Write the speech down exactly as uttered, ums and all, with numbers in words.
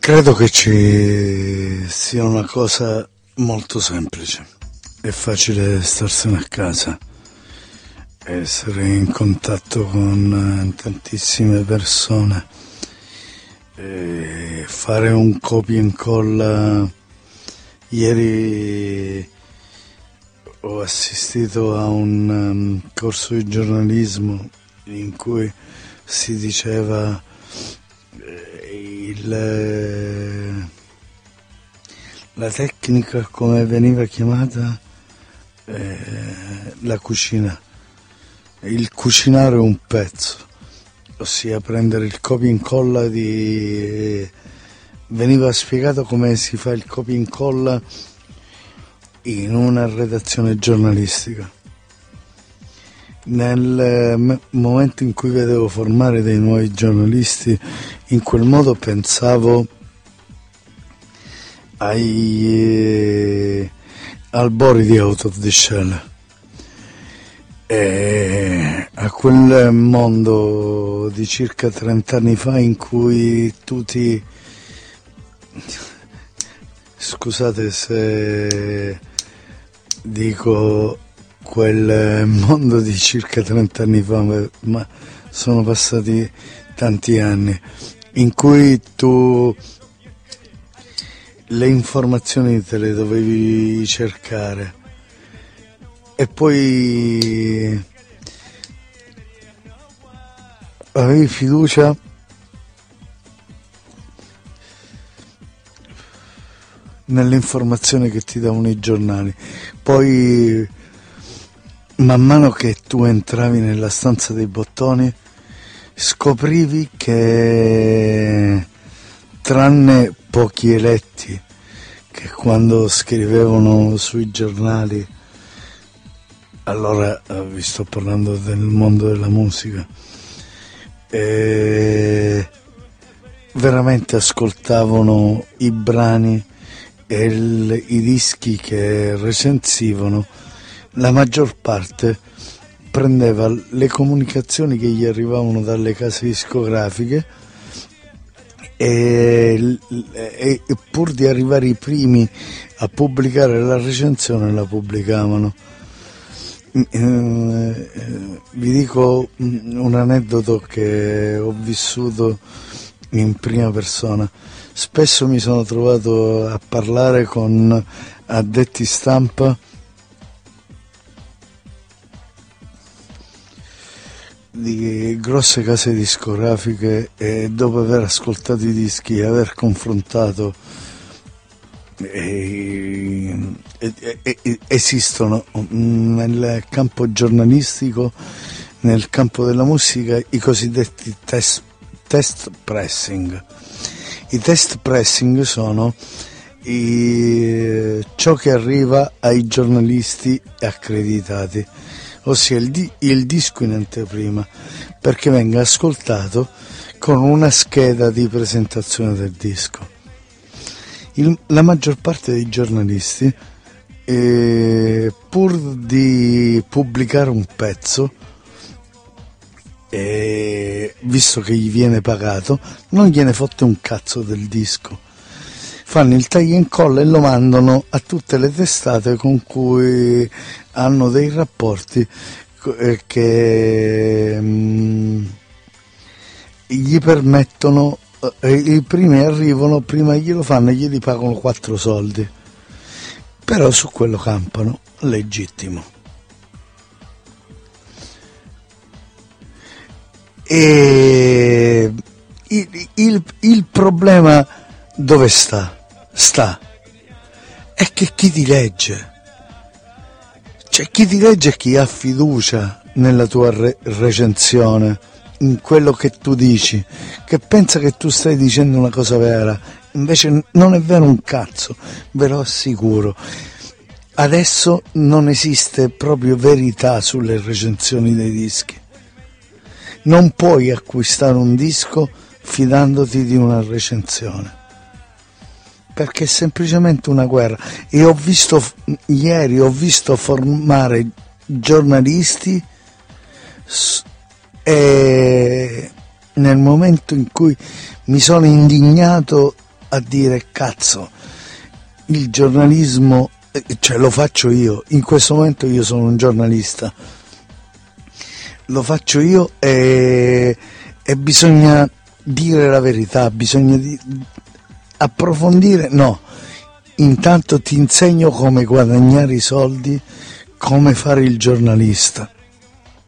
Credo che ci sia una cosa molto semplice. È facile starsene a casa, essere in contatto con tantissime persone, e fare un copia e incolla. Ieri ho assistito a un um, corso di giornalismo in cui si diceva eh, il, eh, la tecnica, come veniva chiamata, eh, la cucina, il cucinare un pezzo, ossia prendere il copia e incolla di... veniva spiegato come si fa il copia e incolla in una redazione giornalistica. Nel momento in cui vedevo formare dei nuovi giornalisti, in quel modo pensavo ai eh, albori di Out of the Shell, e a quel mondo di circa trent'anni fa in cui tu ti... Scusate se dico quel mondo di circa trent'anni fa, ma sono passati tanti anni, in cui tu le informazioni te le dovevi cercare e poi avevi fiducia nelle informazioni che ti davano i giornali. Poi man mano che tu entravi nella stanza dei bottoni scoprivi che, tranne pochi eletti che quando scrivevano sui giornali, allora vi sto parlando del mondo della musica, e veramente ascoltavano i brani e il, i dischi che recensivano, la maggior parte prendeva le comunicazioni che gli arrivavano dalle case discografiche e, e, e pur di arrivare i primi a pubblicare la recensione la pubblicavano. Eh, vi dico un aneddoto che ho vissuto in prima persona. Spesso mi sono trovato a parlare con addetti stampa di grosse case discografiche e dopo aver ascoltato i dischi e aver confrontato, e, e, e, esistono nel campo giornalistico, nel campo della musica, i cosiddetti test, test pressing. I test pressing sono i, ciò che arriva ai giornalisti accreditati, ossia il, di, il disco in anteprima, perché venga ascoltato con una scheda di presentazione del disco. Il, la maggior parte dei giornalisti, eh, pur di pubblicare un pezzo, e visto che gli viene pagato, non gliene fotte un cazzo del disco, fanno il taglia e incolla e lo mandano a tutte le testate con cui hanno dei rapporti che mh, gli permettono, eh, i primi arrivano, prima glielo fanno e gli pagano quattro soldi, però su quello campano, legittimo. E il, il, il problema dove sta? Sta è che chi ti legge, cioè chi ti legge è chi ha fiducia nella tua re- recensione, in quello che tu dici, che pensa che tu stai dicendo una cosa vera, invece non è vero un cazzo, ve lo assicuro. Adesso non esiste proprio verità sulle recensioni dei dischi. Non puoi acquistare un disco fidandoti di una recensione, perché è semplicemente una guerra. E ho visto ieri ho visto formare giornalisti e nel momento in cui mi sono indignato a dire cazzo, il giornalismo, cioè lo faccio io, in questo momento io sono un giornalista, lo faccio io e, e bisogna dire la verità, bisogna di, approfondire, no, intanto ti insegno come guadagnare i soldi, come fare il giornalista.